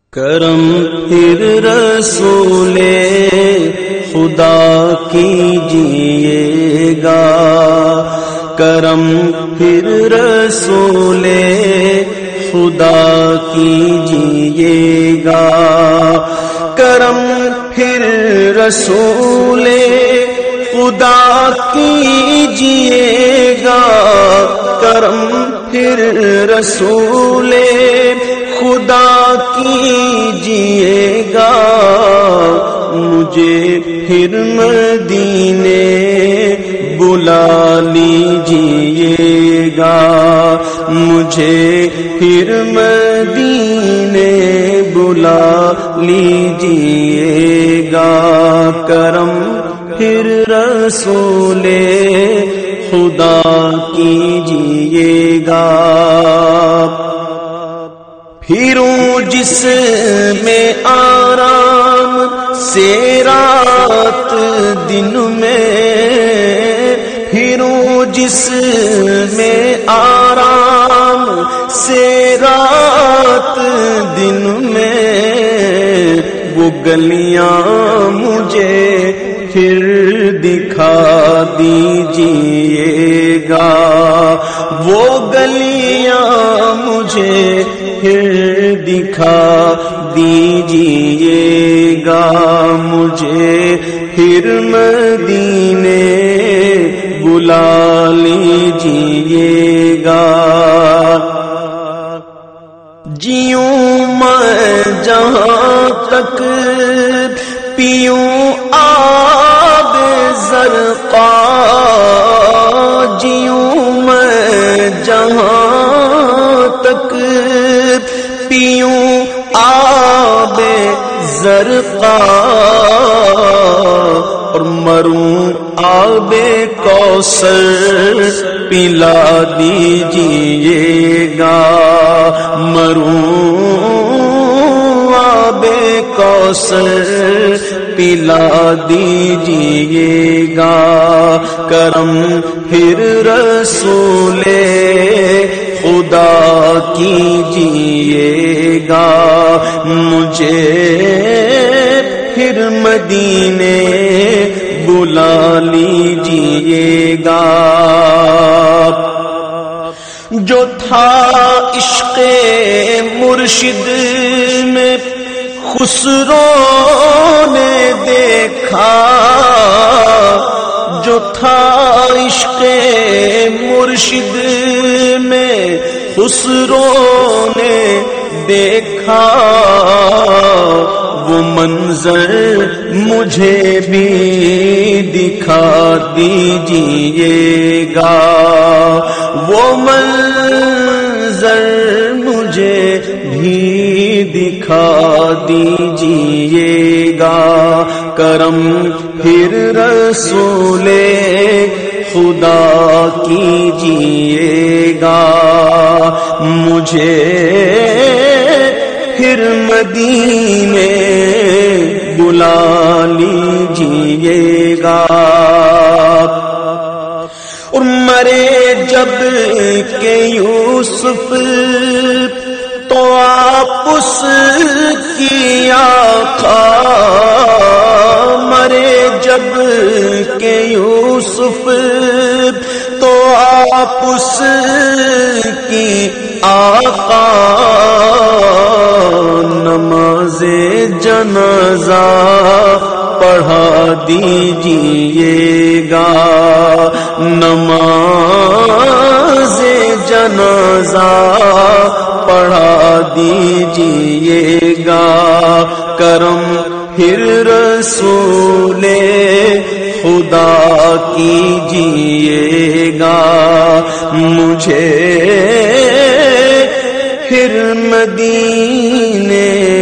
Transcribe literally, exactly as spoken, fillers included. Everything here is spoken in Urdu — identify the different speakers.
Speaker 1: کرم پھر رسول خدا کیجیے گا، کرم پھر رسول خدا کیجیے گا، کرم پھر رسول خدا کیجیے گا، کرم پھر رسول خدا کیجیے گا، مجھے پھر مدینے بلا لیجیے گا، مجھے پھر مدینے بلا لیجیے گا، کرم پھر رسول خدا کیجیے گا۔ پھروں جس میں آرام سے رات دن میں، پھروں جس میں آرام سے رات دن میں، وہ گلیاں مجھے پھر دکھا دیجیے گا، وہ گلیاں مجھے پھر دکھا دیجیے گا، مجھے پھر مدینے بلا لیجیے گا۔ جیوں میں جہاں تک پیوں آب زرقا، جیوں میں جہاں تک پیوں آب زرقا، اور مروں آب کوثر پلا دیجیے گا، مروں آب کوثر پلا دیجیے گا، کرم پھر رسول خدا کیجیے گا، مجھے پھر مدینے بلا لیجیے گا۔ جو تھا عشق مرشد میں خسرو نے دیکھا، جو تھا عشق مرشد میں خسرو نے دیکھا، وہ منظر مجھے بھی دکھا دیجیے گا، وہ منظر مجھے بھی دکھا دیجیے گا، کرم پھر رسول خدا کیجیے گا، مجھے پھر مدینے بلا لیجیے گا۔ اور مرے جب کہ یوسف تو آپ اس کی آقا، مرے جب کہ یوسف تو آپ اس کی آقا، نماز جنازہ پڑھا دیجیے گا، نماز جنازہ پڑھا دیجیے گا، کرم پھر رسول خدا کیجیے گا، مجھے پھر مدینے